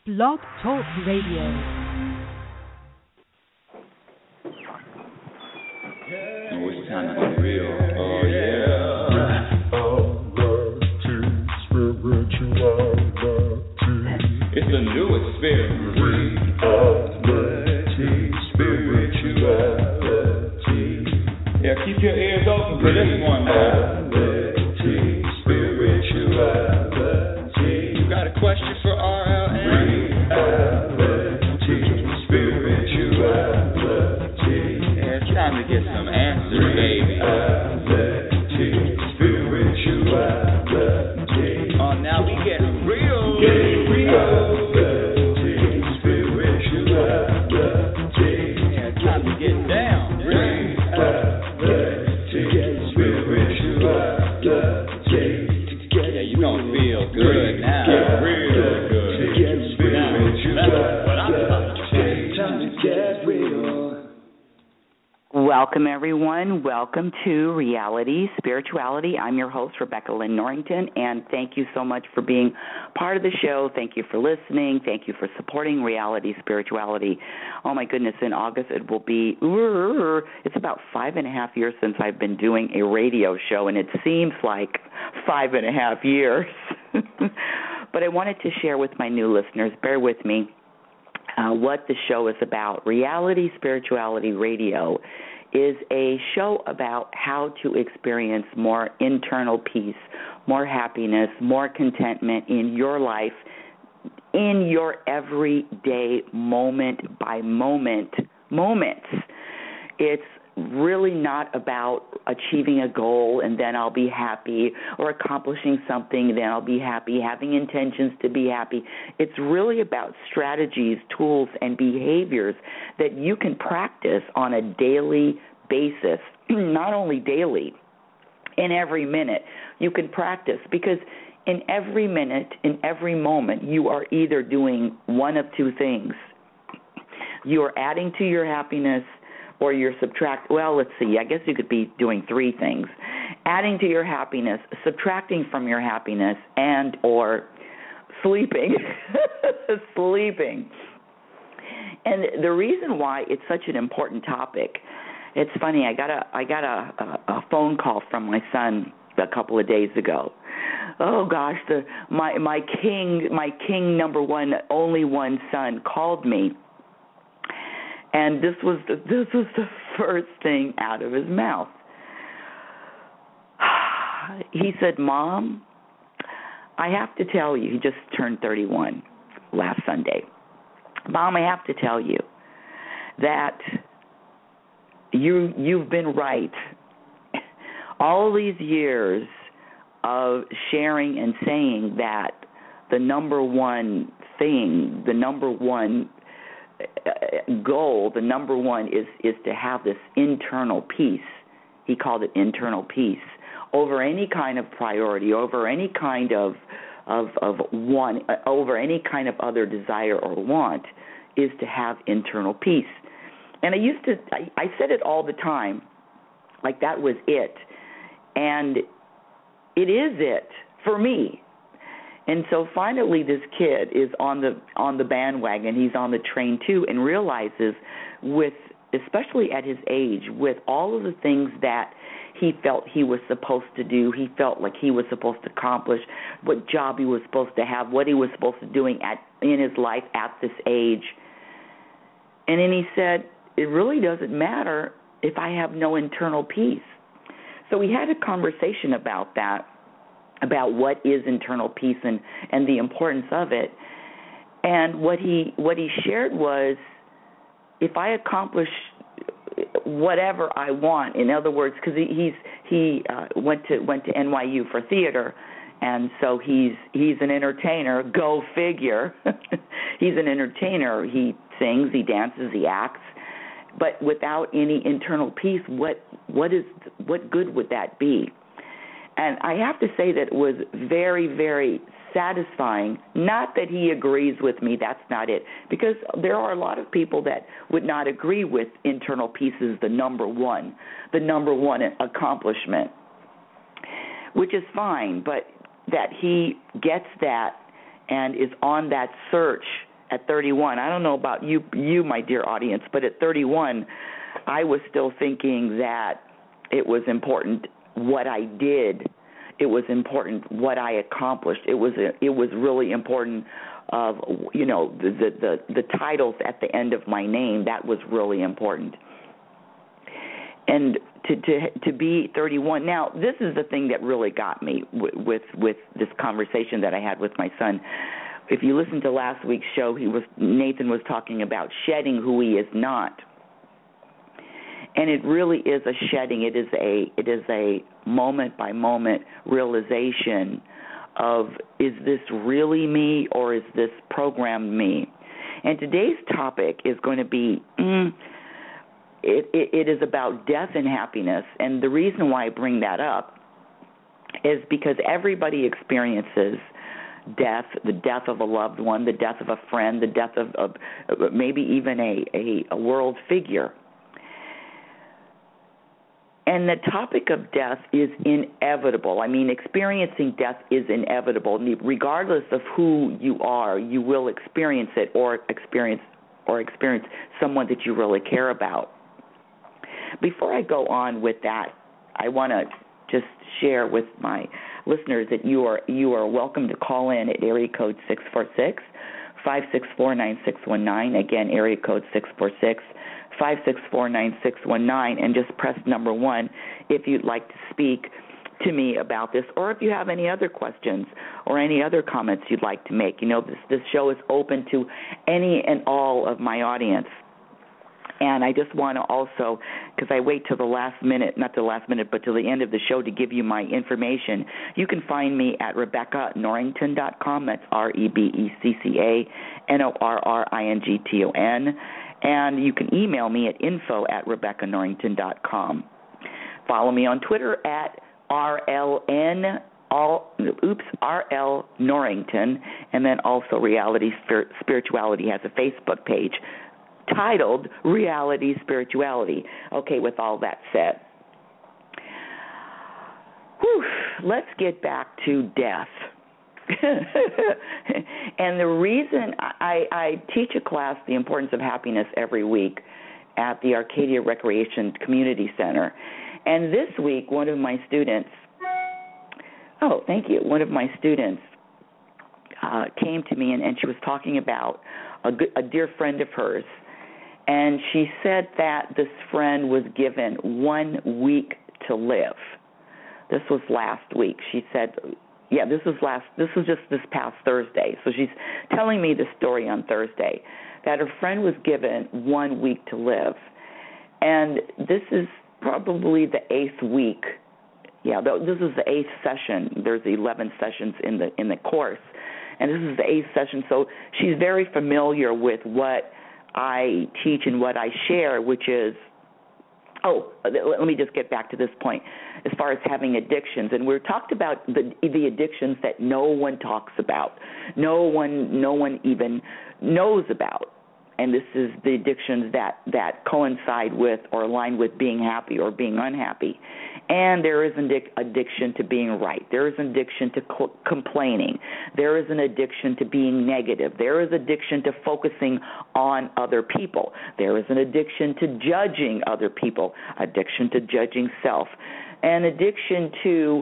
Blog Talk Radio. Oh, it's time to be real. Oh, yeah. It's a new experience. Yeah, keep your ears open for this one, man. You got a question for RLN? Yeah, it's time to get some answers, baby. Oh, now we get real. Yeah, it's time to get down. Yeah, you gonna feel good now. Real good. Now, that's what I'm talking about. Welcome, everyone. Welcome to Reality Spirituality. I'm your host, Rebecca Lynn Norrington, and thank you so much for being part of the show. Thank you for listening. Thank you for supporting Reality Spirituality. Oh, my goodness, in August it will be, it's about 5.5 years since I've been doing a radio show, and it seems like 5.5 years. But I wanted to share with my new listeners, bear with me, what the show is about. Reality Spirituality Radio is a show about how to experience more internal peace, more happiness, more contentment in your life, in your everyday moment by moments. It's really not about achieving a goal and then I'll be happy, or accomplishing something then I'll be happy, having intentions to be happy. It's really about strategies, tools, and behaviors that you can practice on a daily basis, not only daily, in every minute. You can practice because in every minute, in every moment, you are either doing one of two things. You are adding to your happiness, or you're let's see, I guess you could be doing three things. Adding to your happiness, subtracting from your happiness, and or sleeping. Sleeping. And the reason why it's such an important topic, it's funny, I got a phone call from my son a couple of days ago. Oh gosh, my king number one, only one son called me. And this was the first thing out of his mouth. He said, "Mom, I have to tell you," he just turned 31 last Sunday. "Mom, I have to tell you that you've been right. All these years of sharing and saying that the number one thing, the number one goal, the number one is to have this internal peace." He called it internal peace over any kind of priority, over any kind of want, over any kind of other desire or want, is to have internal peace. And I said it all the time, like that was it, and it is it for me. And so finally this kid is on the bandwagon, he's on the train too, and realizes, especially at his age, with all of the things that he felt he was supposed to do, he felt like he was supposed to accomplish, what job he was supposed to have, what he was supposed to be doing in his life at this age. And then he said, it really doesn't matter if I have no internal peace. So we had a conversation about that, about what is internal peace and the importance of it. And what he shared was, if I accomplish whatever I want, in other words, because he went to NYU for theater, and so he's an entertainer. Go figure. He's an entertainer. He sings, he dances, he acts, but without any internal peace, what good would that be? And I have to say that it was very, very satisfying. Not that he agrees with me, that's not it, because there are a lot of people that would not agree with internal peace as the number one accomplishment, which is fine, but that he gets that and is on that search at 31, I don't know about you, my dear audience, but at 31, I was still thinking that it was important what I did. It was important what I accomplished. It was really important of, the titles at the end of my name. That was really important. And to be 31. Now, this is the thing that really got me with this conversation that I had with my son. If you listen to last week's show, Nathan was talking about shedding who he is not. And it really is a shedding. It is a moment by moment realization of, is this really me or is this programmed me? And today's topic is going to be it is about death and happiness. And the reason why I bring that up is because everybody experiences death, the death of a loved one, the death of a friend, the death of maybe even a world figure. And the topic of death is inevitable. I mean, experiencing death is inevitable. Regardless of who you are, you will experience it or experience someone that you really care about. Before I go on with that, I want to just share with my listeners that you are welcome to call in at area code 646-564-9619. Again, area code 646-564-9619, and just press number 1 if you'd like to speak to me about this, or if you have any other questions or any other comments you'd like to make. This show is open to any and all of my audience. And I just want to also, because I wait till the last minute, not the last minute, but till the end of the show to give you my information, you can find me at RebeccaNorrington.com. That's RebeccaNorrington. And you can email me at info@RebeccaNorrington.com. Follow me on Twitter at RL Norrington, and then also Reality Spirituality has a Facebook page titled Reality Spirituality. Okay, with all that said, let's get back to death. And the reason I teach a class, The Importance of Happiness, every week at the Arcadia Recreation Community Center. And this week, one of my students came to me, and she was talking about a dear friend of hers. And she said that this friend was given 1 week to live. This was last week. She said, this was just this past Thursday. So she's telling me the story on Thursday, that her friend was given 1 week to live. And this is probably the 8th week. Yeah, this is the 8th session. There's 11 sessions in the course. And this is the 8th session. So she's very familiar with what I teach and what I share, which is, let me just get back to this point as far as having addictions. And we're talked about the addictions that no one talks about, no one even knows about. And this is the addictions that coincide with or align with being happy or being unhappy. And there is an addiction to being right. There is an addiction to complaining. There is an addiction to being negative. There is addiction to focusing on other people. There is an addiction to judging other people, addiction to judging self, and addictions to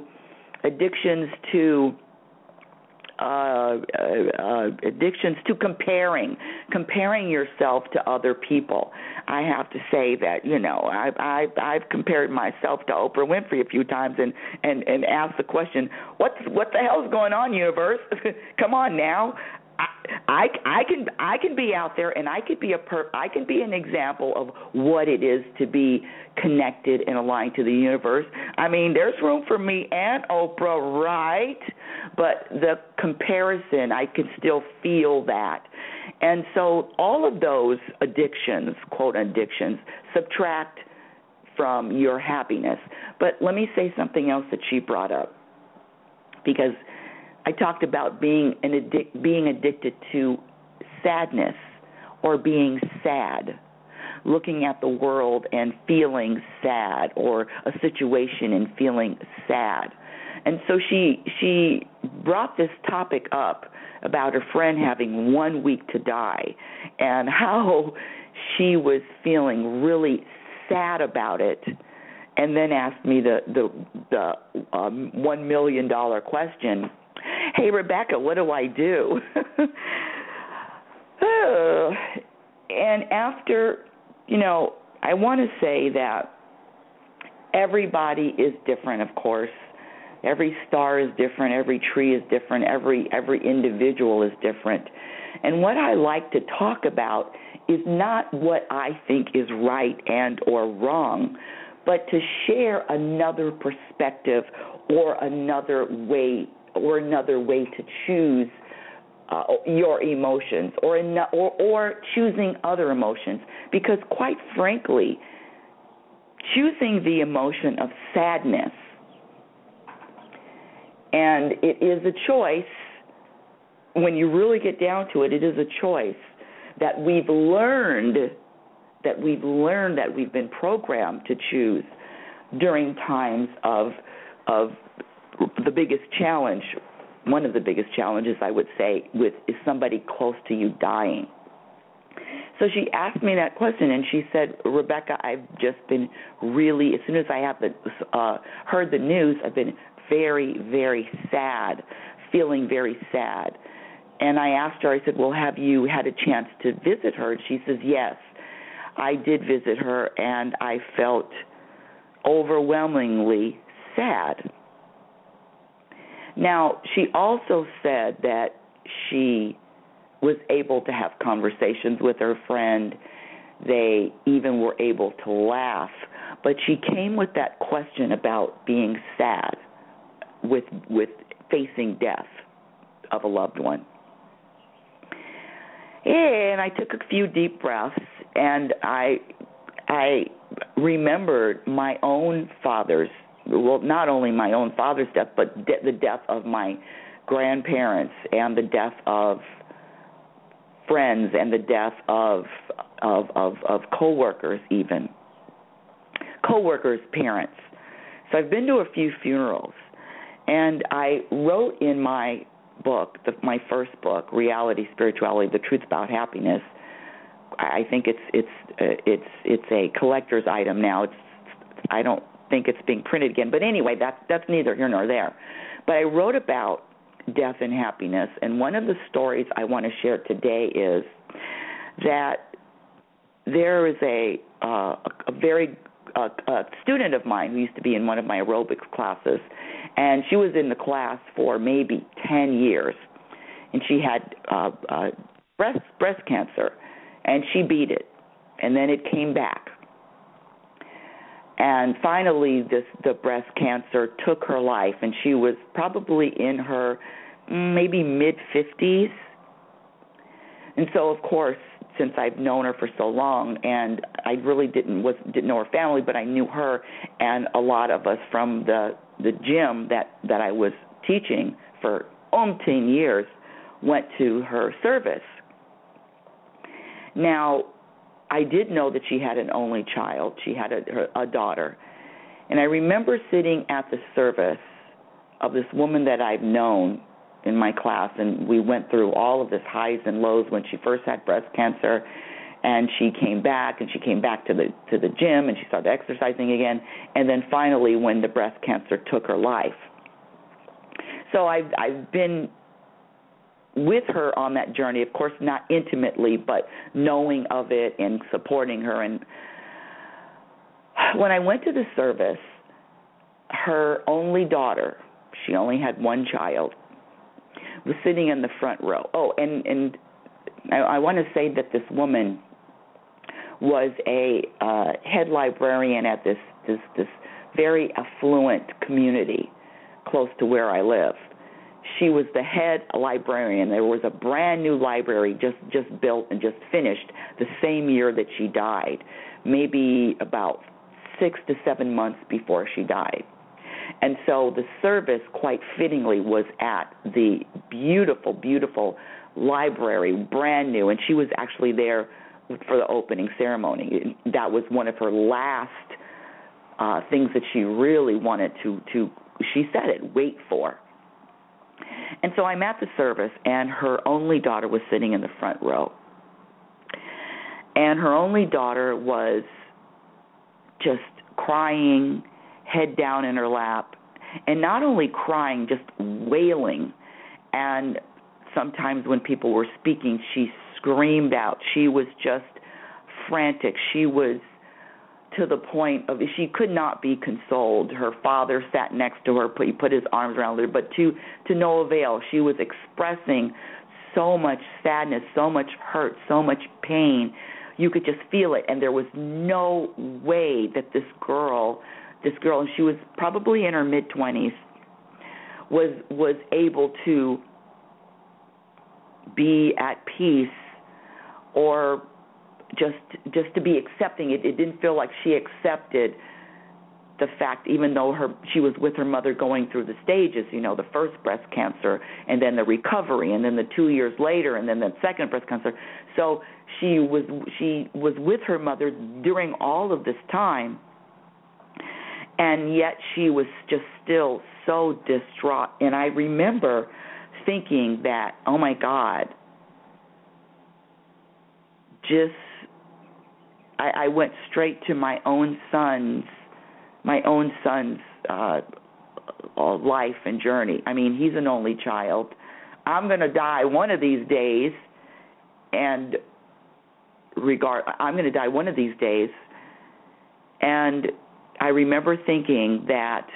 comparing yourself to other people. I have to say that, I've compared myself to Oprah Winfrey a few times and asked the question, what the hell's going on, universe? Come on now. I can be out there, and I can be an example of what it is to be connected and aligned to the universe. I mean, there's room for me and Oprah, right? But the comparison, I can still feel that. And so all of those addictions, quote addictions, subtract from your happiness. But let me say something else that she brought up, because I talked about being addicted to sadness or being sad, looking at the world and feeling sad, or a situation and feeling sad. And so she brought this topic up about her friend having 1 week to die and how she was feeling really sad about it, and then asked me the $1 million question, hey, Rebecca, what do I do? And after, I want to say that everybody is different, of course. Every star is different. Every tree is different. Every individual is different. And what I like to talk about is not what I think is right and or wrong, but to share another perspective or another way to choose your emotions or choosing other emotions. Because quite frankly, choosing the emotion of sadness, and it is a choice, when you really get down to it, it is a choice that we've learned that we've been programmed to choose during times of the biggest challenge. One of the biggest challenges, I would say, is somebody close to you dying. So she asked me that question, and she said, Rebecca, I've just been really, as soon as I have heard the news, I've been very, very sad, feeling very sad. And I asked her, I said, well, have you had a chance to visit her? And she says, yes, I did visit her, and I felt overwhelmingly sad. Now, she also said that she was able to have conversations with her friend. They even were able to laugh. But she came with that question about being sad with facing death of a loved one. And I took a few deep breaths, and I remembered my own father's, well, not only my own father's death, but the death of my grandparents and the death of friends and the death of coworkers, even coworkers' parents. So I've been to a few funerals, and I wrote in my book, my first book, Reality, Spirituality: The Truth About Happiness. I think it's a collector's item now. I don't think it's being printed again, but anyway, that's neither here nor there. But I wrote about death and happiness, and one of the stories I want to share today is that there is a very student of mine who used to be in one of my aerobics classes, and she was in the class for maybe 10 years, and she had breast cancer, and she beat it, and then it came back. And finally, the breast cancer took her life, and she was probably in her maybe mid-50s. And so, of course, since I've known her for so long, and I really didn't know her family, but I knew her and a lot of us from the gym that I was teaching for 10 years, went to her service. Now, I did know that she had an only child. She had a daughter. And I remember sitting at the service of this woman that I've known in my class, and we went through all of this highs and lows when she first had breast cancer, and she came back to the gym, and she started exercising again, and then finally when the breast cancer took her life. So I've been with her on that journey, of course not intimately, but knowing of it and supporting her. And when I went to the service, her only daughter, she only had one child, was sitting in the front row. Oh, and I want to say that this woman was a head librarian at this very affluent community close to where I live. She was the head librarian. There was a brand new library just built and just finished the same year that she died, maybe about 6 to 7 months before she died. And so the service, quite fittingly, was at the beautiful, beautiful library, brand new, and she was actually there for the opening ceremony. That was one of her last things that she really wanted to she said it, wait for. And so I'm at the service, and her only daughter was sitting in the front row. And her only daughter was just crying, head down in her lap, and not only crying, just wailing. And sometimes when people were speaking, she screamed out. She was just frantic. She was to the point of she could not be consoled. Her father sat next to her, he put his arms around her, but to no avail. She was expressing so much sadness, so much hurt, so much pain. You could just feel it, and there was no way that this girl, and she was probably in her mid-20s, was able to be at peace or just to be accepting it. It didn't feel like she accepted the fact, even though she was with her mother going through the stages, the first breast cancer, and then the recovery, and then the 2 years later, and then the second breast cancer. So she was with her mother during all of this time, and yet she was just still so distraught. And I remember thinking that, oh my God, I went straight to my own son's life and journey. I mean, he's an only child. I'm going to die one of these days, and I'm going to die one of these days. And I remember thinking that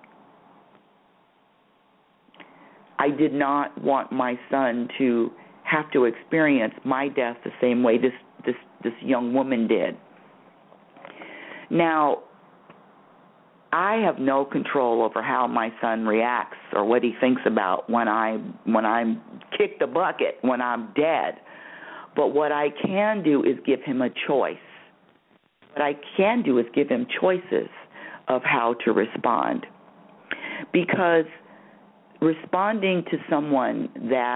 I did not want my son to have to experience my death the same way this young woman did. Now, I have no control over how my son reacts or what he thinks about when I'm kicked the bucket, when I'm dead. But what I can do is give him a choice. What I can do is give him choices of how to respond. Because responding to somebody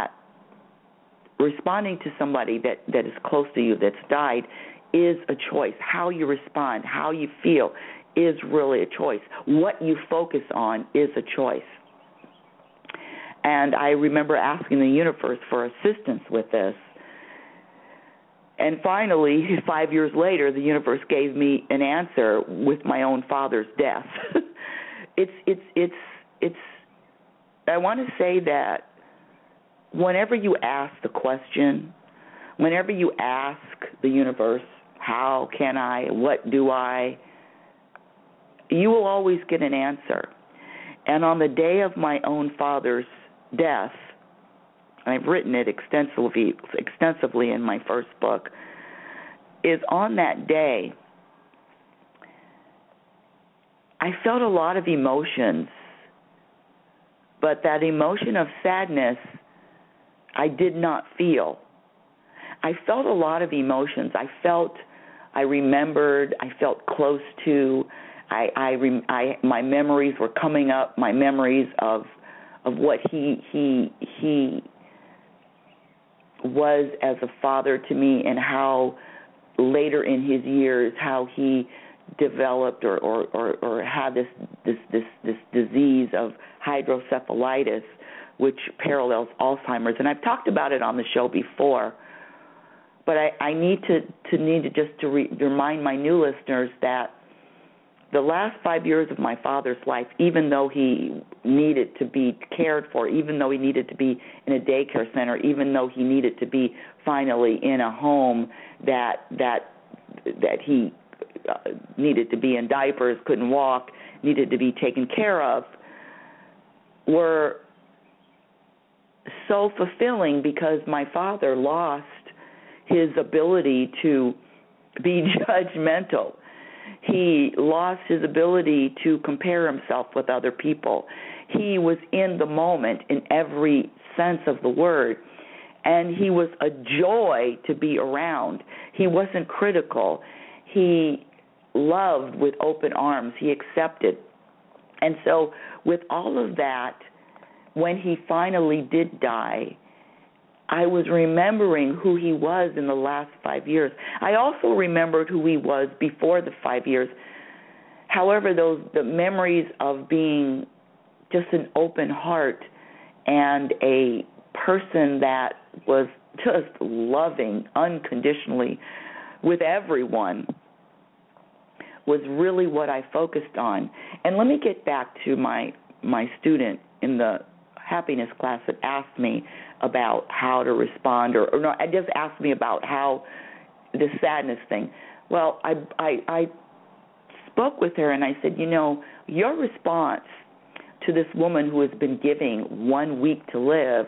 that is close to you that's died is a choice. How you respond, how you feel is really a choice. What you focus on is a choice. And I remember asking the universe for assistance with this. And finally, 5 years later, the universe gave me an answer with my own father's death. I want to say that whenever you ask the question, whenever you ask the universe, how can I, what do I, you will always get an answer. And on the day of my own father's death, I've written it extensively in my first book, is on that day, I felt a lot of emotions, but that emotion of sadness I did not feel. I felt a lot of emotions. I remembered, I felt close to, my memories were coming up, my memories of what he was as a father to me, and how later in his years, how he developed or had this disease of hydrocephalitis, which parallels Alzheimer's. And I've talked about it on the show before, but I need to remind my new listeners that the last 5 years of my father's life, even though he needed to be cared for, even though he needed to be in a daycare center, even though he needed to be finally in a home that he needed to be in diapers, couldn't walk, needed to be taken care of, were so fulfilling, because my father lost his ability to be judgmental. He lost his ability to compare himself with other people. He was in the moment in every sense of the word, and he was a joy to be around. He wasn't critical. He loved with open arms. He accepted. And so with all of that, when he finally did die, I was remembering who he was in the last 5 years. I also remembered who he was before the 5 years. However, the memories of being just an open heart and a person that was just loving unconditionally with everyone was really what I focused on. And let me get back to my student in the happiness class that asked me about how to respond, or no, I just asked me about how the sadness thing. Well, I spoke with her and I said, your response to this woman who has been giving 1 week to live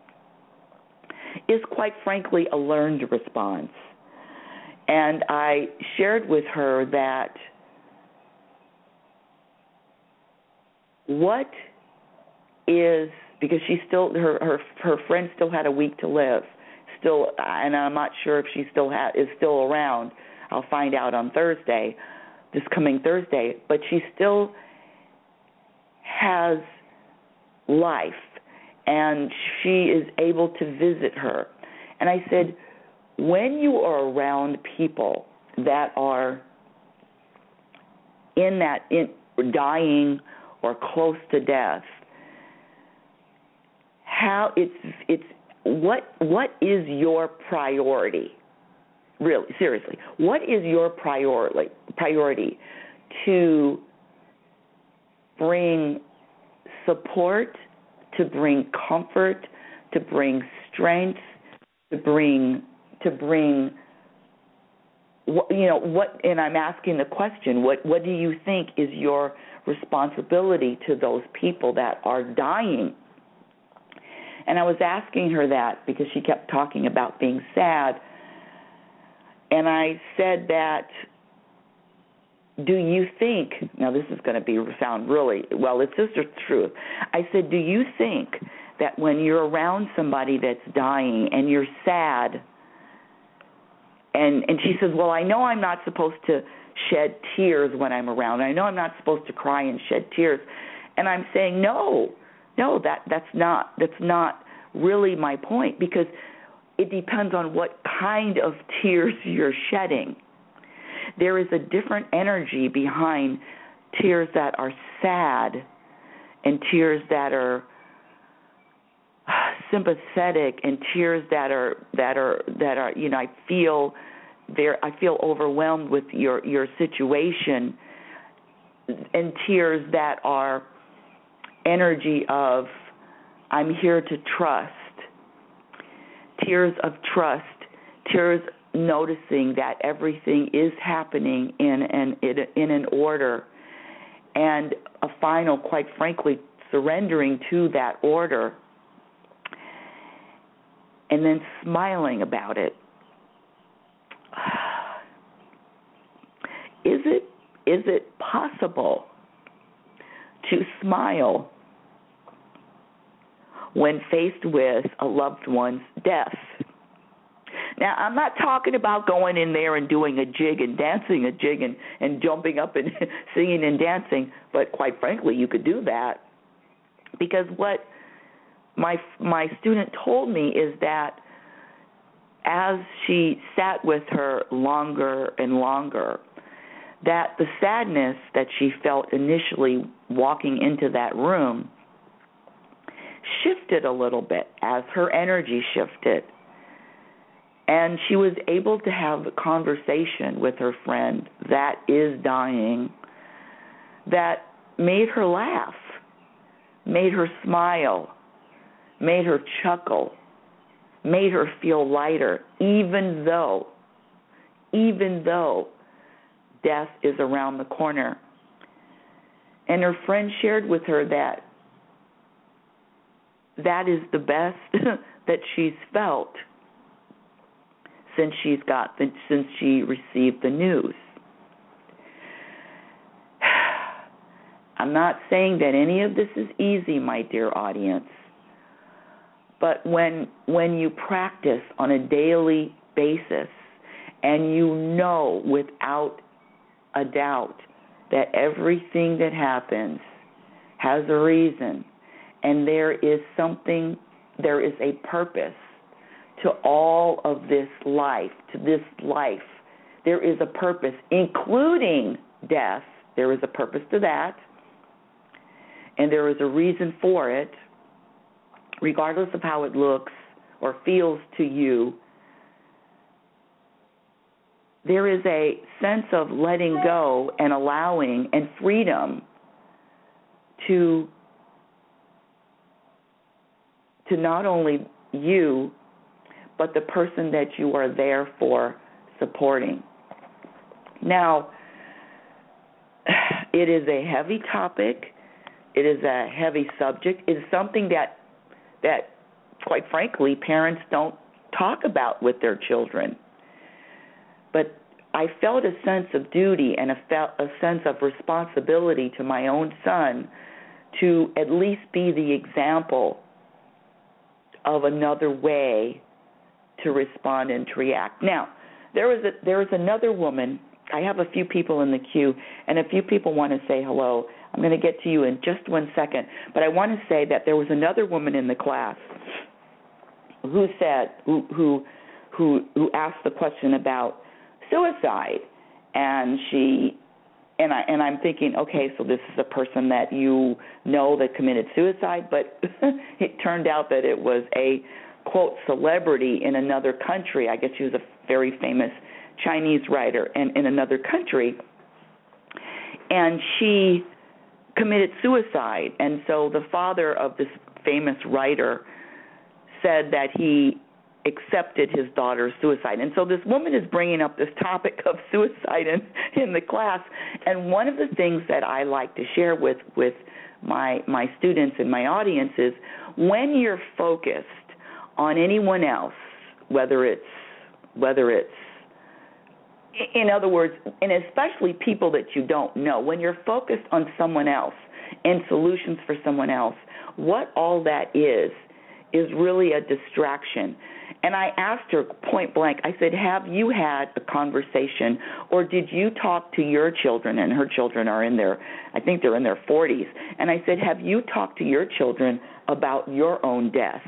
is quite frankly a learned response. And I shared with her that what is, because she still, her friend still had a week to live, still, and I'm not sure if she is still around. I'll find out on Thursday, this coming Thursday, but she still has life, and she is able to visit her. And I said, when you are around people that are in dying or close to death, how what is your priority? Really, seriously, what is your priority to bring support, to bring comfort, to bring strength, to bring what, and I'm asking the question, what do you think is your responsibility to those people that are dying? And I was asking her that because she kept talking about being sad. And I said that, do you think, now this is going to sound really, well, it's just the truth. I said, do you think that when you're around somebody that's dying and you're sad, and she says, well, I know I'm not supposed to shed tears when I'm around. I know I'm not supposed to cry and shed tears. And I'm saying, no, that's not really my point, because it depends on what kind of tears you're shedding. There is a different energy behind tears that are sad and tears that are sympathetic and tears that are I feel overwhelmed with your situation, and tears that are energy of I'm here to trust. Tears of trust, tears noticing that everything is happening in an order, and a final, quite frankly, surrendering to that order, and then smiling about it. Is it possible to smile when faced with a loved one's death? Now, I'm not talking about going in there and doing a jig and dancing a jig and jumping up and singing and dancing, but quite frankly, you could do that, because what my student told me is that as she sat with her longer and longer, that the sadness that she felt initially walking into that room shifted a little bit as her energy shifted. And she was able to have a conversation with her friend that is dying that made her laugh, made her smile, made her chuckle, made her feel lighter, even though death is around the corner. And her friend shared with her that is the best that she's felt since she received the news. I'm not saying that any of this is easy, my dear audience, but when you practice on a daily basis and you know without a doubt that everything that happens has a reason, and there is a purpose to all of this life, there is a purpose, including death. There is a purpose to that, and there is a reason for it. regardless of how it looks or feels to you, there is a sense of letting go and allowing and freedom to not only you, but the person that you are there for supporting. Now, it is a heavy topic. It is a heavy subject. It is something that quite frankly, parents don't talk about with their children. But I felt a sense of duty and a sense of responsibility to my own son to at least be the example of another way to respond and to react. Now, there is another woman. I have a few people in the queue, and a few people want to say hello. I'm going to get to you in just 1 second, but I want to say that there was another woman in the class who said who asked the question about suicide, and I'm thinking, okay, so this is a person that you know that committed suicide, but it turned out that it was a, quote, celebrity in another country. I guess she was a very famous Chinese writer in another country, and she committed suicide. And so the father of this famous writer said that he accepted his daughter's suicide. And so this woman is bringing up this topic of suicide in the class. And one of the things that I like to share with my students and my audience is when you're focused on anyone else, whether it's in other words, and especially people that you don't know, when you're focused on someone else and solutions for someone else, what all that is really a distraction. And I asked her point blank, I said, have you had a conversation or did you talk to your children? And her children are I think they're in their 40s. And I said, have you talked to your children about your own death?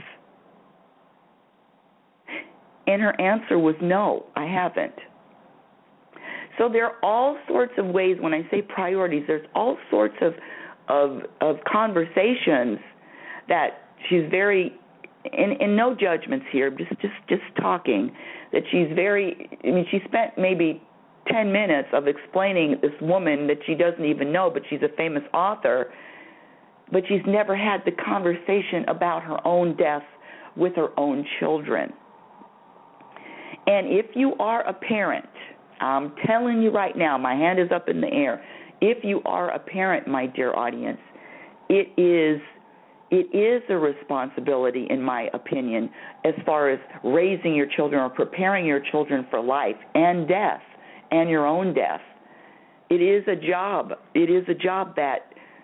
And her answer was no, I haven't. So there are all sorts of ways, when I say priorities, there's all sorts of conversations that she's very, and no judgments here, just talking, that she's very, she spent maybe 10 minutes of explaining this woman that she doesn't even know, but she's a famous author, but she's never had the conversation about her own death with her own children. And if you are a parent, I'm telling you right now, my hand is up in the air. If you are a parent, my dear audience, it is a responsibility, in my opinion, as far as raising your children or preparing your children for life and death and your own death. It is a job. It is a job that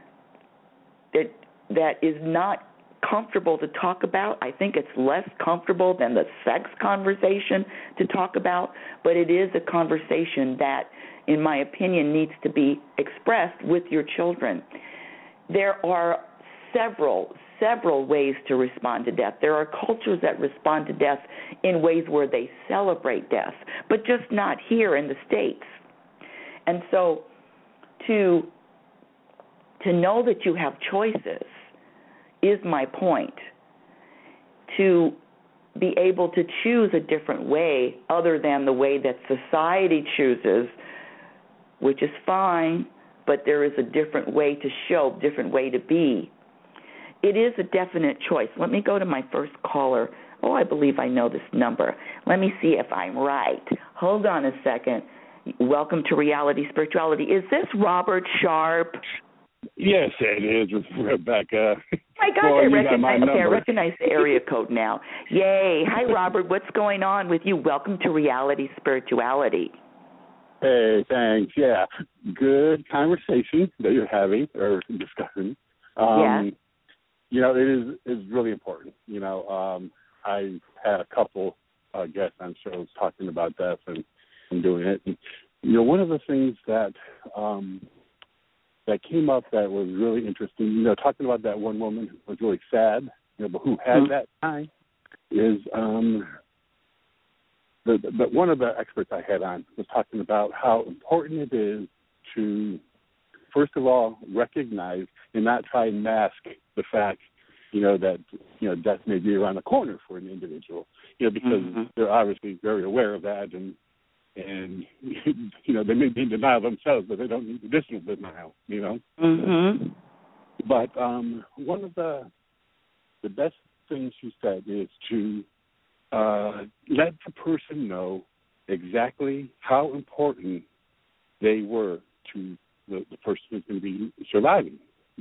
is not comfortable to talk about. I think it's less comfortable than the sex conversation to talk about, but it is a conversation that, in my opinion, needs to be expressed with your children. There are several ways to respond to death. There are cultures that respond to death in ways where they celebrate death, but just not here in the States. And so to know that you have choices is my point, to be able to choose a different way other than the way that society chooses, which is fine, but there is a different way to show, different way to be. It is a definite choice. Let me go to my first caller. Oh, I believe I know this number. Let me see if I'm right. Hold on a second. Welcome to Reality Spirituality. Is this Robert Sharp? Yes, it is. It's Rebecca. My God, I recognize the area code now. Yay. Hi, Robert. What's going on with you? Welcome to Reality Spirituality. Hey, thanks. Yeah, good conversation that you're having or discussing. Yes. You know, it is really important. You know, I had a couple guests on shows talking about death and doing it. And, you know, one of the things that that came up that was really interesting, you know, talking about that one woman who was really sad, you know, but who had that time, is but one of the experts I had on was talking about how important it is to, first of all, recognize and not try and mask the fact that death may be around the corner for an individual, because they're obviously very aware of that, and they may be in denial themselves, but they don't need additional denial, But one of the best things she said is to let the person know exactly how important they were to the person who's going to be surviving.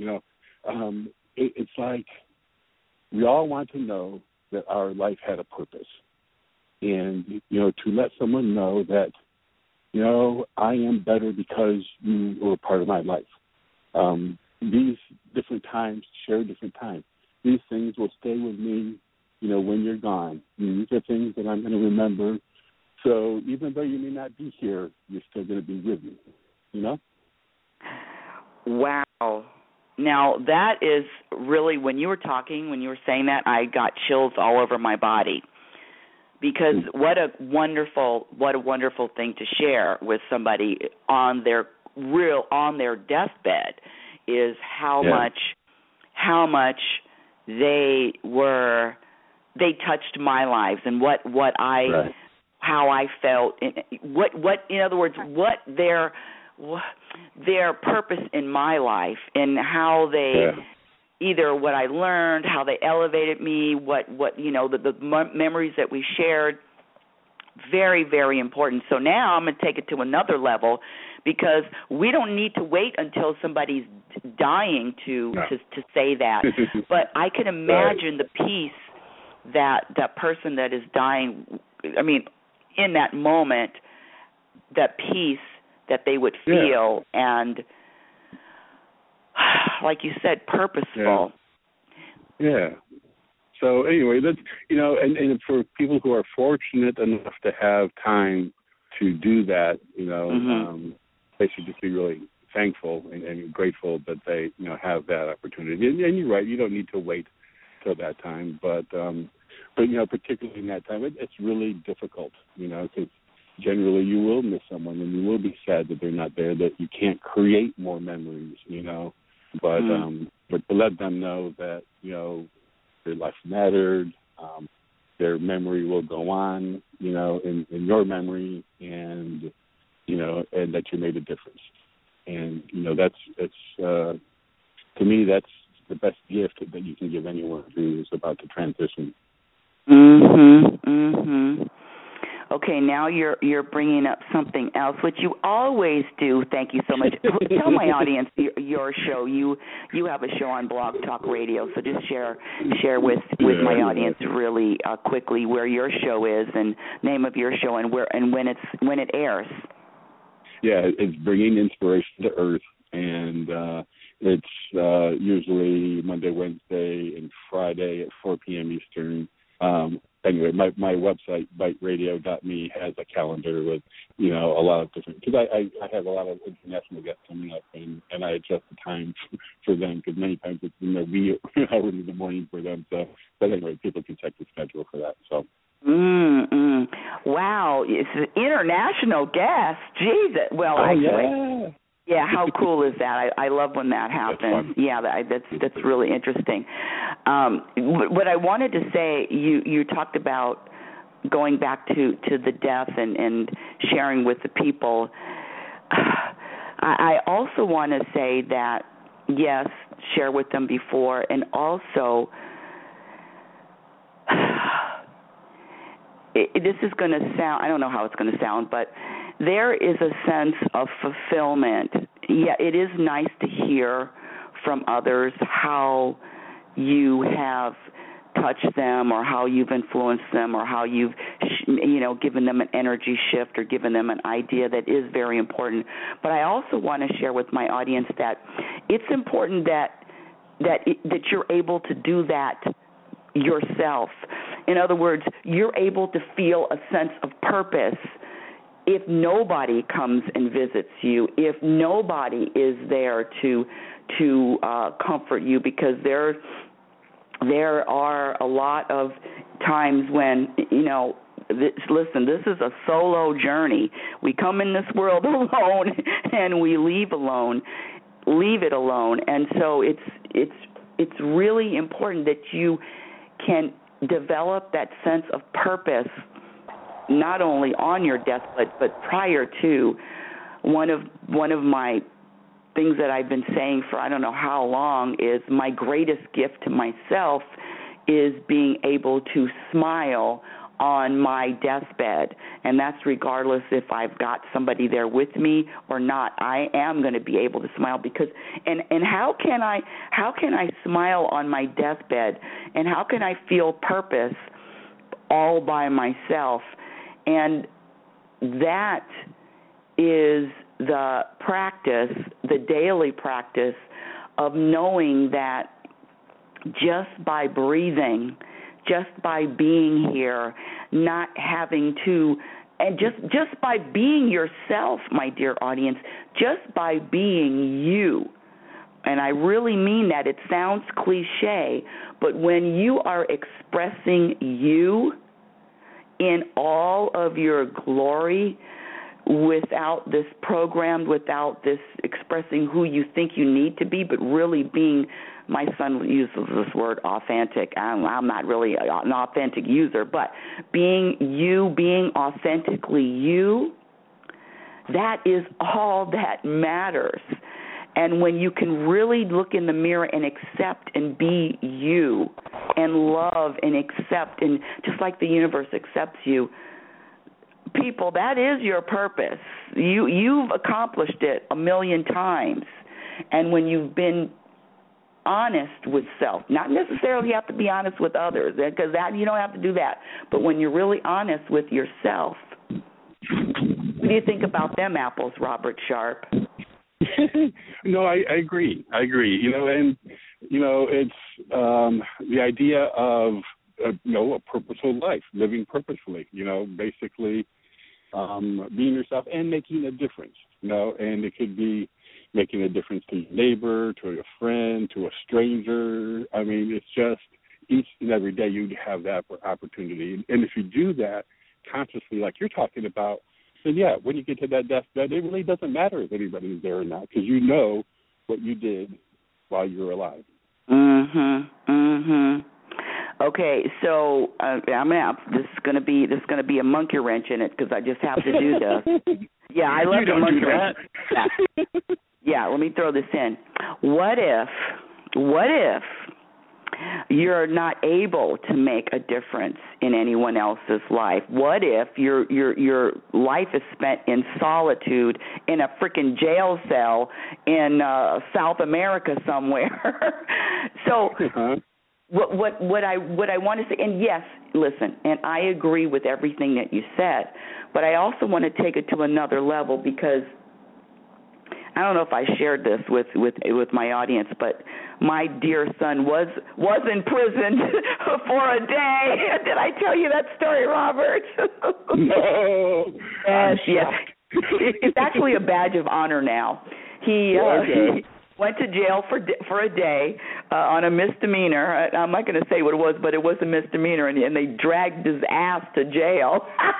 It's like we all want to know that our life had a purpose. And, to let someone know that, I am better because you were a part of my life. These different times, share different times. These things will stay with me, when you're gone. These are things that I'm going to remember. So even though you may not be here, you're still going to be with me, Wow. Now, that is really, when you were saying that, I got chills all over my body. Because what a wonderful thing to share with somebody on their deathbed is how much they touched my lives and how I felt, what in other words, what their purpose in my life, and how they either what I learned, how they elevated me, the memories that we shared. Very, very important. So now I'm going to take it to another level, because we don't need to wait until somebody's dying to say that. But I can imagine the peace that person that is dying, in that moment, that peace that they would feel, and like you said, purposeful. Yeah. So anyway, that's, and for people who are fortunate enough to have time to do that, they should just be really thankful and grateful that they, have that opportunity. And you're right, you don't need to wait till that time, but particularly in that time, it's really difficult, because generally you will miss someone and you will be sad that they're not there, that you can't create more memories, but to let them know that, their life mattered, their memory will go on, in your memory, and, and that you made a difference. And, it's to me, that's the best gift that you can give anyone who is about to transition. Okay, now you're bringing up something else, which you always do. Thank you so much. Tell my audience your show. You have a show on Blog Talk Radio, so just share with my audience really quickly where your show is and name of your show and when it airs. Yeah, it's Bringing Inspiration to Earth, and it's usually Monday, Wednesday, and Friday at 4 p.m. Eastern. Anyway, my website, biteradio.me, has a calendar with, a lot of different, because I have a lot of international guests coming up, and I adjust the time for them, because many times it's in the wee hours in the morning for them. So, but anyway, people can check the schedule for that. So. Wow, it's an international guest. Jesus. Well, actually. Yeah, how cool is that? I love when that happens. Yeah, that's really interesting. What I wanted to say, you talked about going back to the death and sharing with the people. I also want to say that, yes, share with them before, and also this is going to sound, I don't know how it's going to sound, but there is a sense of fulfillment. Yeah, it is nice to hear from others how you have touched them, or how you've influenced them, or how you've, given them an energy shift or given them an idea that is very important. But I also want to share with my audience that it's important that you're able to do that yourself. In other words, you're able to feel a sense of purpose if nobody comes and visits you, if nobody is there to comfort you, because there are a lot of times when, listen, this is a solo journey. We come in this world alone and we leave it alone. And so it's it's really important that you can develop that sense of purpose, not only on your deathbed but prior to. One of my things that I've been saying for I don't know how long is my greatest gift to myself is being able to smile on my deathbed, and that's regardless if I've got somebody there with me or not. I am going to be able to smile because and how can I smile on my deathbed, and how can I feel purpose all by myself? And that is the practice, the daily practice of knowing that just by breathing, just by being here, not having to, and just by being yourself, my dear audience, just by being you, and I really mean that. It sounds cliche, but when you are expressing you in all of your glory, without this programmed, without this expressing who you think you need to be, but really being, my son uses this word, authentic. I'm not really an authentic user, but being you, being authentically you, that is all that matters. And when you can really look in the mirror and accept and be you and love and accept, and just like the universe accepts you, people, that is your purpose. You've accomplished it 1,000,000 times. And when you've been honest with self, not necessarily have to be honest with others, because that you don't have to do that, but when you're really honest with yourself, what do you think about them apples, Robert Sharp? No, I agree. And it's the idea of a purposeful life, living purposefully. Basically being yourself and making a difference. And it could be making a difference to your neighbor, to a friend, to a stranger. I mean, it's just each and every day you have that opportunity. And if you do that consciously, like you're talking about, then yeah, when you get to that deathbed, it really doesn't matter if anybody's there or not, because you know what you did while you were alive. Okay, so this is going to be a monkey wrench in it because I just have to do this. Yeah, I love the monkey wrench. Yeah, let me throw this in. What if you're not able to make a difference in anyone else's life? What if your life is spent in solitude in a freaking jail cell in South America somewhere? So what I want to say, and yes, listen, and I agree with everything that you said, but I also want to take it to another level because I don't know if I shared this with my audience, but my dear son was in prison for a day. Did I tell you that story, Robert? No. Yes. It's actually a badge of honor now. He went to jail for a day on a misdemeanor. I'm not going to say what it was, but it was a misdemeanor, and they dragged his ass to jail.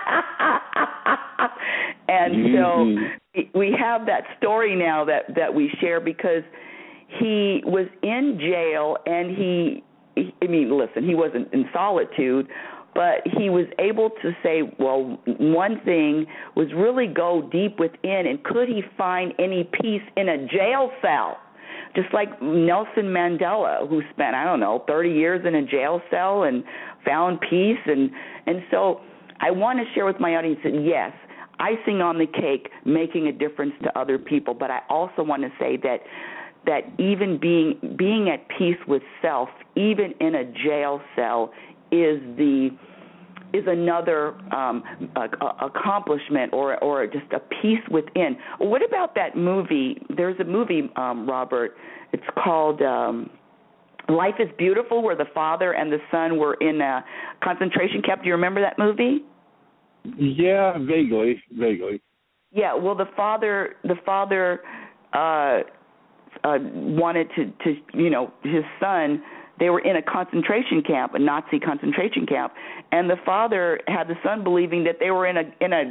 And so we have that story now that we share because he was in jail, and he wasn't in solitude, but he was able to say, well, one thing was really go deep within, and could he find any peace in a jail cell? Just like Nelson Mandela, who spent, 30 years in a jail cell and found peace. And so I want to share with my audience that, yes, icing on the cake, making a difference to other people, but I also want to say that even being at peace with self, even in a jail cell, is another accomplishment or just a peace within. What about that movie? There's a movie, Robert. It's called Life is Beautiful, where the father and the son were in a concentration camp. Do you remember that movie? Yeah, vaguely. Yeah. Well, the father wanted to his son. They were in a concentration camp, a Nazi concentration camp, and the father had the son believing that they were in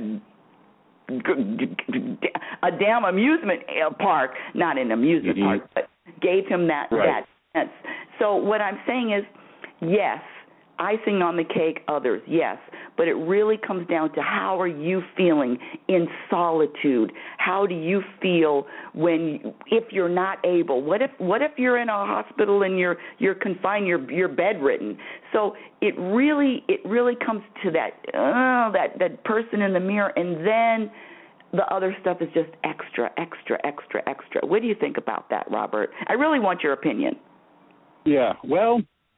a damn amusement park, not an amusement park, but gave him that sense. So what I'm saying is, yes, icing on the cake, others, yes, but it really comes down to how are you feeling in solitude? How do you feel if you're not able? What if you're in a hospital and you're confined, you're bedridden? So it really comes to that person in the mirror, and then the other stuff is just extra. What do you think about that, Robert? I really want your opinion. Yeah, well,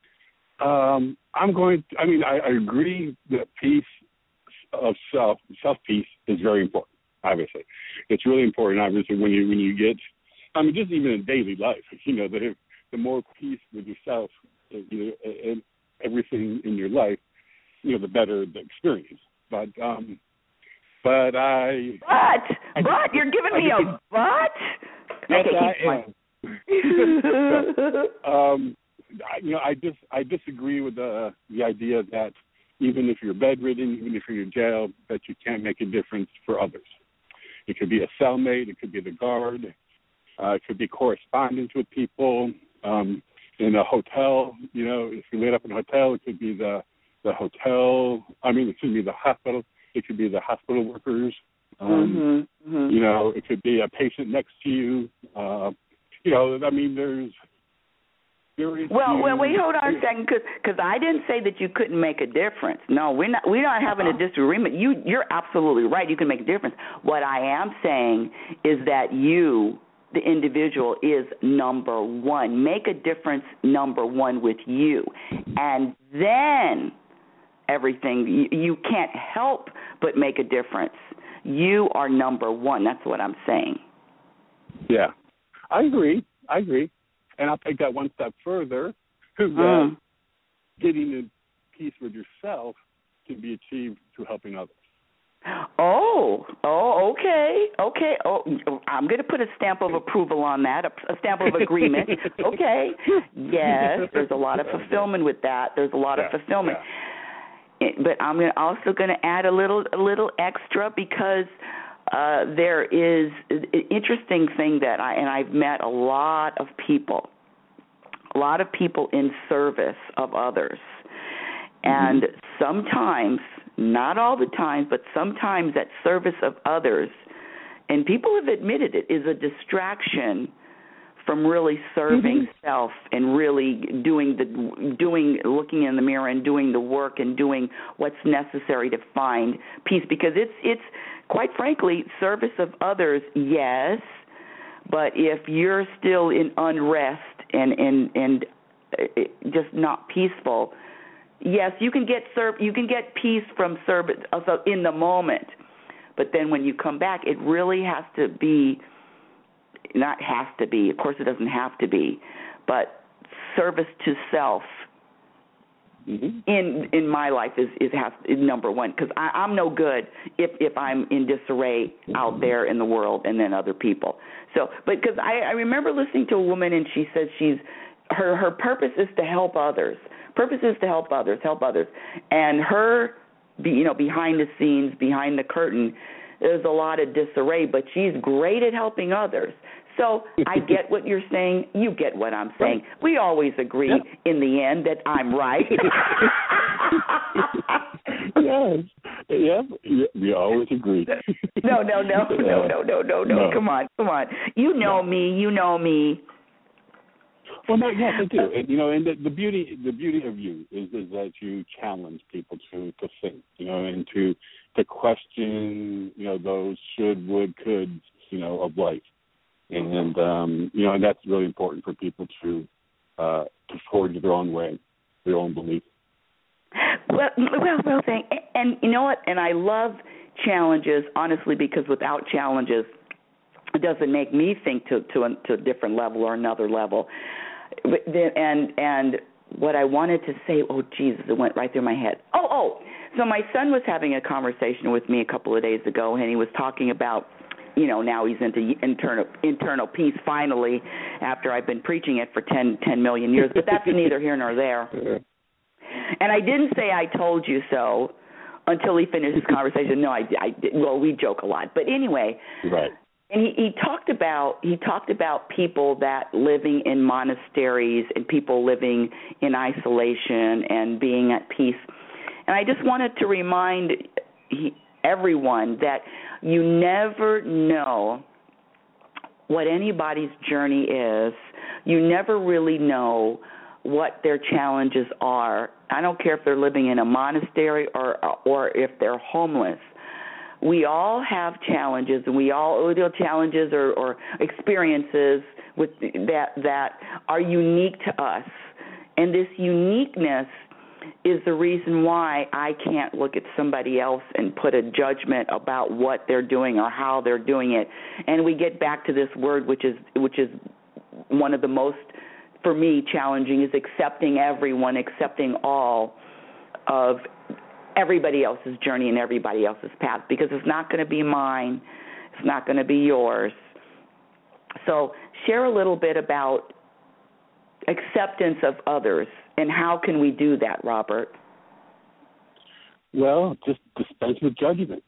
I agree that peace of self-peace is very important, obviously. It's really important, obviously, when you get, just even in daily life, the more peace with yourself, and everything in your life, the better the experience. But you're giving me a but? Yes, okay, I am. I disagree with the idea that even if you're bedridden, even if you're in jail, that you can't make a difference for others. It could be a cellmate, it could be the guard, it could be correspondence with people in a hotel. If you laid up in a hotel, it could be the hospital. It could be the hospital workers. It could be a patient next to you. Wait, hold on a second, because I didn't say that you couldn't make a difference. No, we're not having a disagreement. You're absolutely right. You can make a difference. What I am saying is that you, the individual, is number one. Make a difference, number one, with you, and then everything. You can't help but make a difference. You are number one. That's what I'm saying. Yeah, I agree. And I'll take that one step further, that getting in peace with yourself can be achieved through helping others. Okay. Oh, I'm going to put a stamp of approval on that, a stamp of agreement. Okay. Yes, there's a lot of fulfillment with that. There's a lot of fulfillment. Yeah. But I'm also going to add a little extra, because there is an interesting thing that I've met a lot of people in service of others. And sometimes, not all the time, but sometimes that service of others, and people have admitted it, is a distraction from really serving self and really looking in the mirror and doing the work and doing what's necessary to find peace. Because it's quite frankly, service of others, yes, but if you're still in unrest and just not peaceful, yes, you can get peace from service in the moment, but then when you come back, it really has to be. Not has to be, of course it doesn't have to be, but service to self in my life is number one, because I'm no good if I'm in disarray out there in the world and then other people. So, but because I remember listening to a woman, and she says her purpose is to help others. Help others. And her, behind the scenes, behind the curtain, there's a lot of disarray, but she's great at helping others. So I get what you're saying. You get what I'm saying. We always agree in the end that I'm right. Yes. We always agree. No. Come on. You know me. Well, no, yes, I do. And the beauty of you is that you challenge people to think, and to question, those should, would, could, of life. And and that's really important for people to forge their own way, their own belief. Well, thank. And you know what? And I love challenges, honestly, because without challenges, it doesn't make me think to a different level or another level. And what I wanted to say, it went right through my head. So my son was having a conversation with me a couple of days ago, and he was talking about, now he's into internal peace finally, after I've been preaching it for 10 million years, but that's neither here nor there. And I didn't say I told you so until he finished his conversation. No, I did. Well, we joke a lot. But anyway, right. And he talked about people that living in monasteries and people living in isolation and being at peace. And I just wanted to remind everyone that you never know what anybody's journey is. You never really know what their challenges are. I don't care if they're living in a monastery or if they're homeless. We all have challenges, and we all deal challenges or experiences with that are unique to us. And this uniqueness is the reason why I can't look at somebody else and put a judgment about what they're doing or how they're doing it. And we get back to this word, which is one of the most, for me, challenging, is accepting everyone, accepting all of everybody else's journey and everybody else's path, because it's not going to be mine. It's not going to be yours. So share a little bit about acceptance of others, and how can we do that, Robert? Well, just dispense with judgment.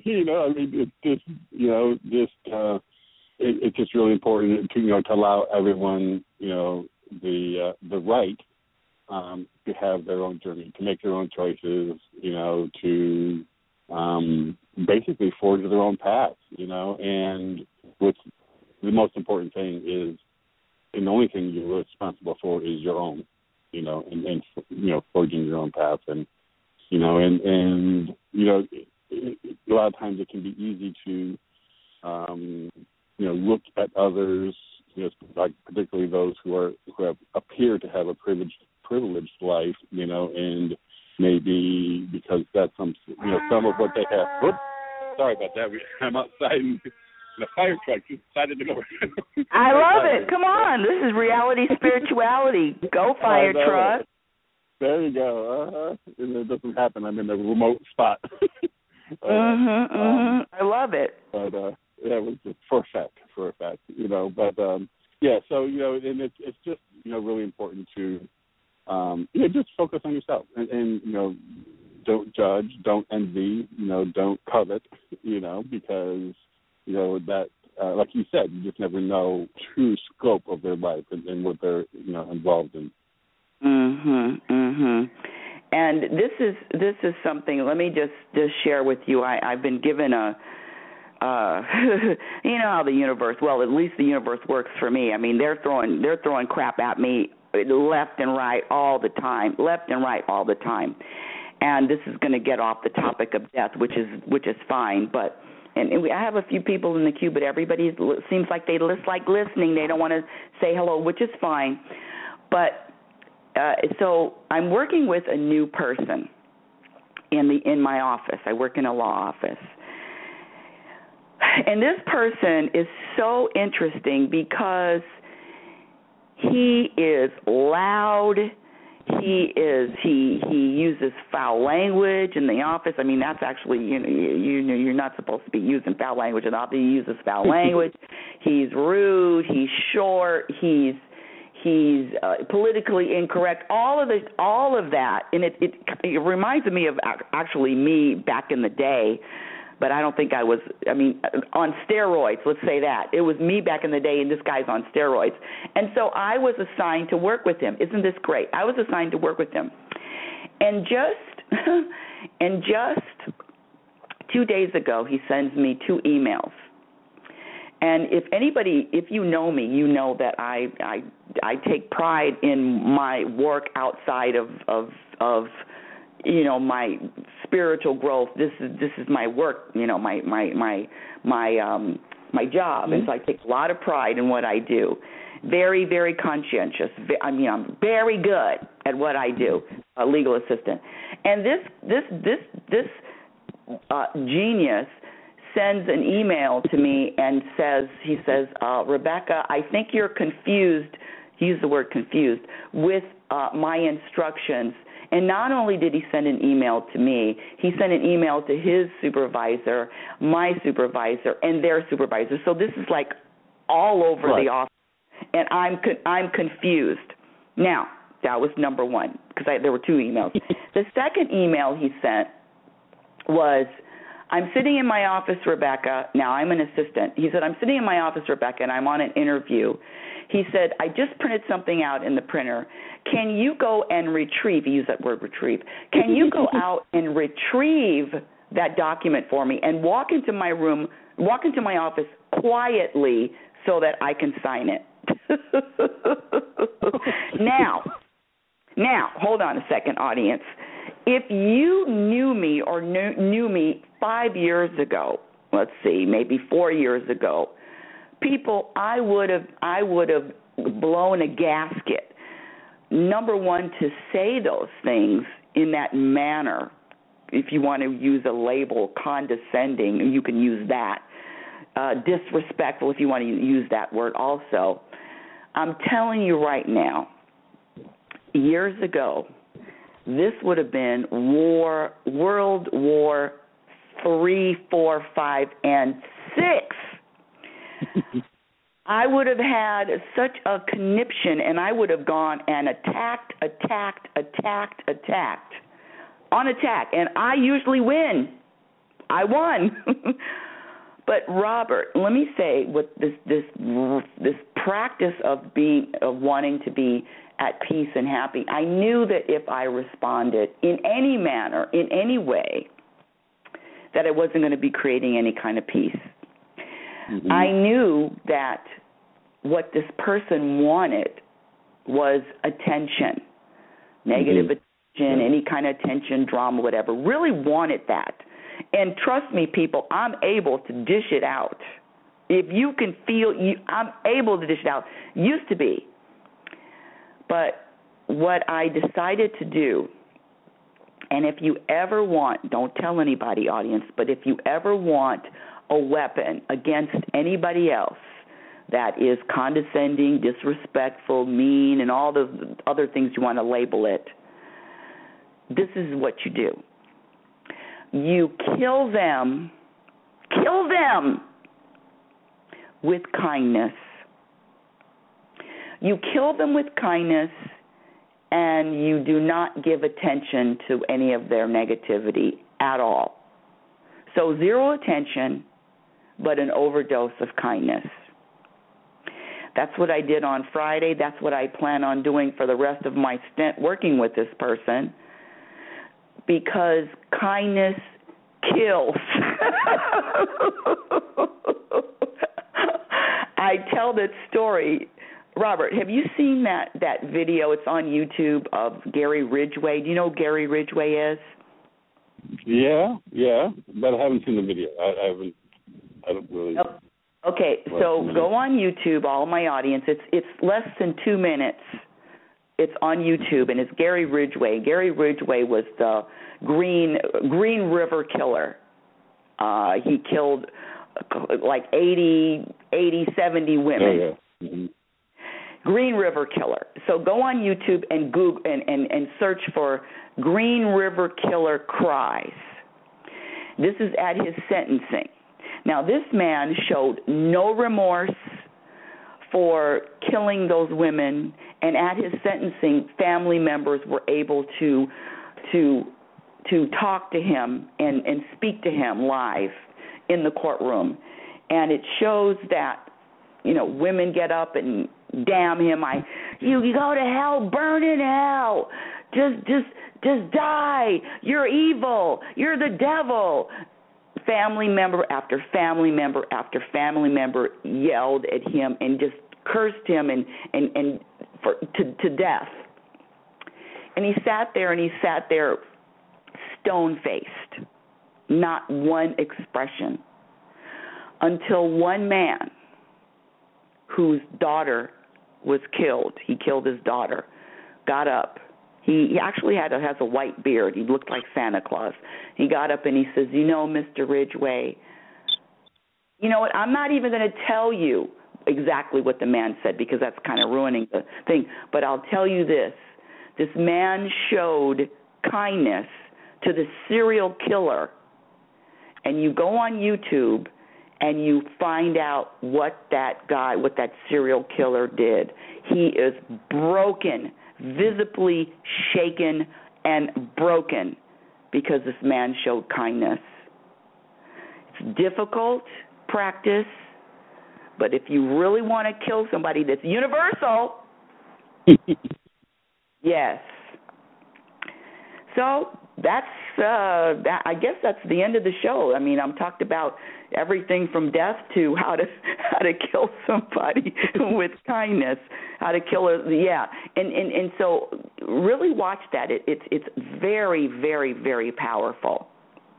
It's just really important to allow everyone, the right to have their own journey, to make their own choices, to basically forge their own paths, and what's the most important thing is, and the only thing you're responsible for is your own, and forging your own path. And, a lot of times it can be easy to, look at others, like particularly those who appear to have a privileged life, and maybe because that's some of what they have. Whoops, sorry about that. I'm outside and the fire truck just decided to go. I love it. Come on. This is reality spirituality. Go, fire truck. There you go. And it doesn't happen. I'm in a remote spot. I love it. But, it was just for a fact, But, so, and it's just, really important to, just focus on yourself and don't judge, don't envy, don't covet, because, that, like you said, you just never know true scope of their life and what they're, involved in. And this is something, let me just share with you. I've been given a, how the universe, well, at least the universe works for me. I mean, they're throwing crap at me left and right all the time. And this is going to get off the topic of death, which is fine. But I have a few people in the queue, but everybody seems like they like listening. They don't want to say hello, which is fine. But so I'm working with a new person in my office. I work in a law office. And this person is so interesting because he is loud. He uses foul language in the office. I mean, that's actually you're not supposed to be using foul language in the office. He uses foul language. He's rude. He's short. He's politically incorrect. All of that, and it reminds me of actually me back in the day. But I don't think I was, on steroids, let's say that. It was me back in the day, and this guy's on steroids. And so I was assigned to work with him. Isn't this great? I was assigned to work with him. And just 2 days ago, he sends me 2 emails. And if you know me, you know that I take pride in my work outside of my spiritual growth. This is my work, my job. And so I take a lot of pride in what I do. Very, very conscientious. I'm very good at what I do, a legal assistant. And this genius sends an email to me and he says, Rebecca, I think you're confused, he used the word confused, with my instructions. And not only did he send an email to me, he sent an email to his supervisor, my supervisor, and their supervisor. So this is like all over the office, and I'm confused. Now, that was number one, because there were 2 emails. The second email he sent was, I'm sitting in my office, Rebecca. Now, I'm an assistant. He said, I'm sitting in my office, Rebecca, and I'm on an interview. He said, I just printed something out in the printer. Can you go and retrieve, he used that word retrieve, can you go out and retrieve that document for me and walk into my room, walk into my office quietly so that I can sign it? Now, hold on a second, audience. If you knew me or knew me 5 years ago, let's see, maybe 4 years ago, people, I would have blown a gasket. Number one, to say those things in that manner, if you want to use a label, condescending, you can use that. Disrespectful, if you want to use that word also. I'm telling you right now, years ago, this would have been World War III, IV, V, and VI. I would have had such a conniption, and I would have gone and attacked, on attack, and I usually win. I won. But Robert, let me say, with this practice of wanting to be at peace and happy, I knew that if I responded in any manner, in any way, that I wasn't going to be creating any kind of peace. Mm-hmm. I knew that what this person wanted was attention, negative attention, any kind of attention, drama, whatever, really wanted that. And trust me, people, I'm able to dish it out. If you can feel, I'm able to dish it out. Used to be. But what I decided to do, and if you ever want, don't tell anybody, audience, but if you ever want a weapon against anybody else that is condescending, disrespectful, mean, and all the other things you want to label it, this is what you do. You kill them with kindness. You kill them with kindness, and you do not give attention to any of their negativity at all. So 0 attention, but an overdose of kindness. That's what I did on Friday. That's what I plan on doing for the rest of my stint working with this person, because kindness kills. I tell that story. Robert, have you seen that video? It's on YouTube of Gary Ridgway. Do you know who Gary Ridgway is? Yeah, but I haven't seen the video. I don't really. Oh, okay, so go on YouTube, all my audience. It's less than 2 minutes. It's on YouTube, and it's Gary Ridgway. Gary Ridgway was the Green River Killer. He killed like 80, 70 women. Oh, yeah. Mm-hmm. Green River Killer. So go on YouTube and Google and search for Green River Killer cries. This is at his sentencing. Now, this man showed no remorse for killing those women, and at his sentencing, family members were able to talk to him and speak to him live in the courtroom. And it shows that, women get up and damn him. You go to hell, burn in hell. Just die. You're evil. You're the devil. Family member after family member after family member yelled at him and just cursed him to death. And he sat there stone-faced, not one expression, until one man whose daughter was killed, he killed his daughter, got up. He actually has a white beard. He looked like Santa Claus. He got up and he says, Mr. Ridgway, you know what, I'm not even going to tell you exactly what the man said, because that's kind of ruining the thing, but I'll tell you this. This man showed kindness to the serial killer, and you go on YouTube and you find out what that serial killer did. He is broken, visibly shaken and broken, because this man showed kindness. It's difficult practice, but if you really want to kill somebody that's universal, yes. So that's that. I guess that's the end of the show. I mean, I'm talked about everything from death to how to kill somebody with kindness, how to kill her. Yeah, and so really watch that. It's very, very, very powerful.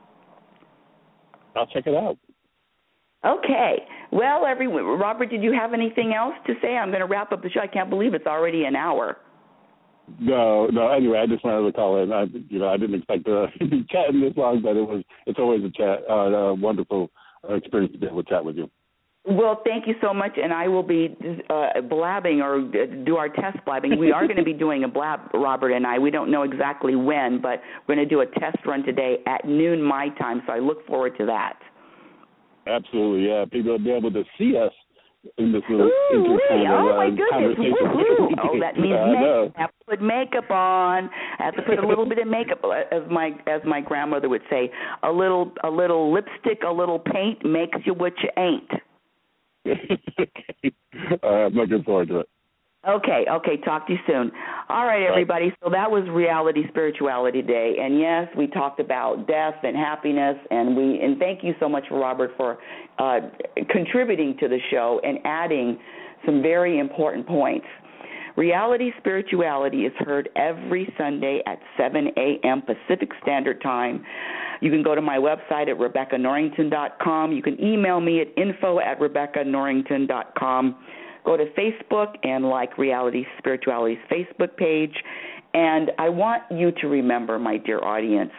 I'll check it out. Okay. Well, Robert, did you have anything else to say? I'm going to wrap up the show. I can't believe it's already an hour. No. Anyway, I just wanted to call in. I didn't expect to be chatting this long, but it's always a wonderful experience to be able to chat with you. Well, thank you so much, and I will be blabbing or do our test blabbing. We are going to be doing a blab, Robert and I. We don't know exactly when, but we're going to do a test run today at noon my time, so I look forward to that. Absolutely, yeah. People will be able to see us in this little conversation. Oh, that means makeup. I have to put makeup on. I have to put a little bit of makeup, as my grandmother would say. A little lipstick, a little paint makes you what you ain't. Okay. I'm looking forward to it. Okay. Talk to you soon. All right, everybody. So that was Reality Spirituality Day, and yes, we talked about death and happiness, and thank you so much, Robert, for contributing to the show and adding some very important points. Reality Spirituality is heard every Sunday at 7 a.m. Pacific Standard Time. You can go to my website at RebeccaNorrington.com. You can email me at info@RebeccaNorrington.com. Go to Facebook and like Reality Spirituality's Facebook page. And I want you to remember, my dear audience,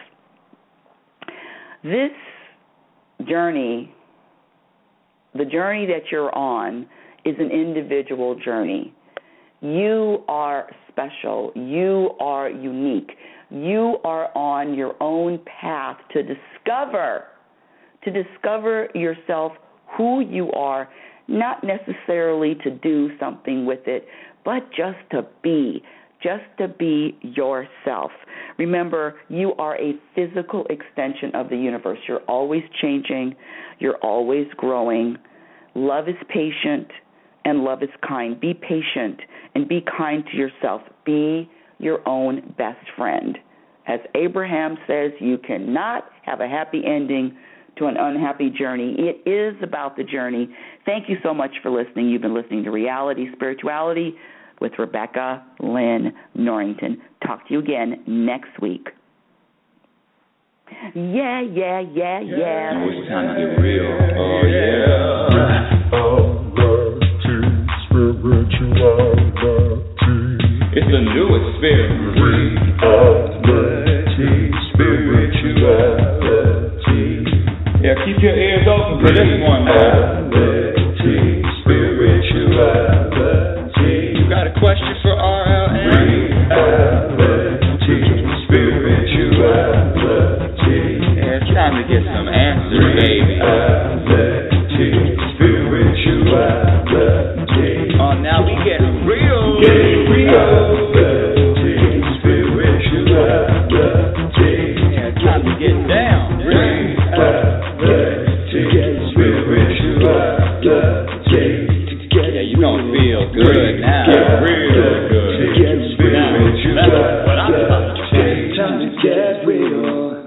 this journey, the journey that you're on, is an individual journey. You are special. You are unique. You are on your own path to discover yourself, who you are, not necessarily to do something with it, but just to be yourself. Remember, you are a physical extension of the universe. You're always changing. You're always growing. Love is patient and love is kind. Be patient and be kind to yourself. Be your own best friend. As Abraham says, you cannot have a happy ending to an unhappy journey. It is about the journey. Thank you so much for listening. You've been listening to Reality Spirituality with Rebecca Lynn Norrington. Talk to you again next week. Yeah. Now it's time to get real. Oh, yeah. It's the new experience. Yeah, keep your ears open for this one, man. You got a question for RLN? Yeah, it's time to get some answers, baby. Oh, now we getting real. Yeah, time to get down. Yeah, you gonna feel good now. Real good. Now, that's what I'm talking about. Time to get real.